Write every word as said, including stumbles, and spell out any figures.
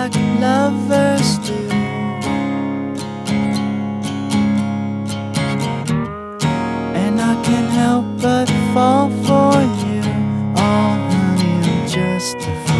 like lovers do. And I can't help but fall for you. Oh honey, I'm just a